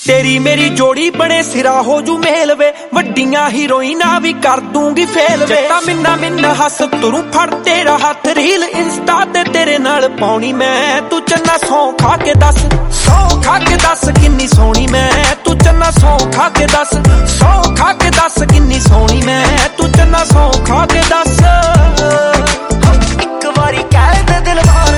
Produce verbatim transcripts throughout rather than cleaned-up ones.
तेरी मेरी जोड़ी बने सिरा हो जू मेल वे, वड्डियां हीरोइना भी कर दूंगी फेल वे। जट्टा मिन्ना मिन्ना हस तुरू फड़ तेरा हाथ, रील इंस्टा ते तेरे नाल पाउणी मैं। तू चन्ना सौ खा के दस, सौ खा के दस किन्नी सोहनी मैं। तू चन्ना सौ खा के दस, सौ खा के दस किन्नी सोहनी मैं। तू चन्ना सौ खा के दस। एक बारी कह दे दिल भर,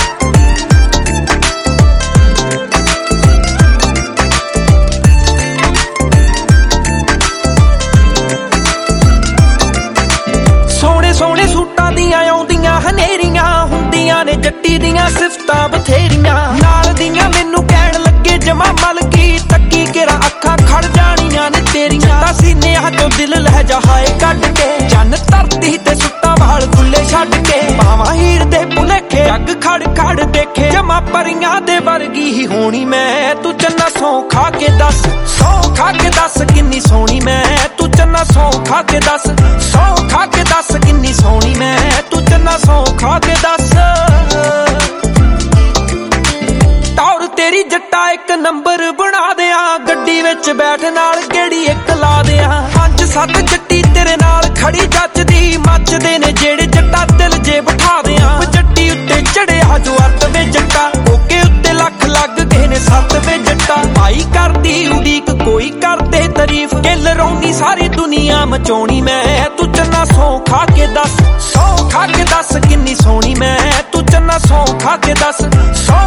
सोहने सूटां दियां आउंदियां हनेरियां, हुंदियां ने जट्टी दियां सिफतां बथेरियां। नाल दियां मैनू कहण लगे जमा मलकी, तक्की केरा अखां खड़ जाणियां ने तेरियां। तां सीनियां चों दिल लहजा हाए कढ के, चन्न धरती ते सुट्टा वाल खुले छड्ड के। पावां हीर दे भुलेखे जग खड़ खड़ देखे, जमा परियां दे वर्गी ही होनी मैं। तू चन्ना सौ खा के दस, सौ खा के दस किन्नी सोहनी मैं। तू चन्ना सौ खा के दस, सौ खा के दस किन्नी सोहनी मैं। तू चन्ना सौ खा के दस। टौर तेरी जट्टा एक नंबर बना दियां, गड्डी विच बैठ नाल गेड़ी एक ला दियां। पंज सत्त जट्टी तेरे नाल खड़ी जचदी, मचदे ने जेड़े जट्टा दिल जे बिठा दियां। जट्टी उत्ते चढ़िया जो अर्थ वे जट्टा, ओके उत्ते लख लग गए ने सत्त वे जट्टा। आई करदी उड़ीक कोई करदे तारीफ, किल रौनी सारी दुनिया मचाउणी मैं। तू चन्ना सौ खा के दस, सौ खा के दस किन्नी सोहनी मैं। तू चन्ना सौ खा के दस, सौ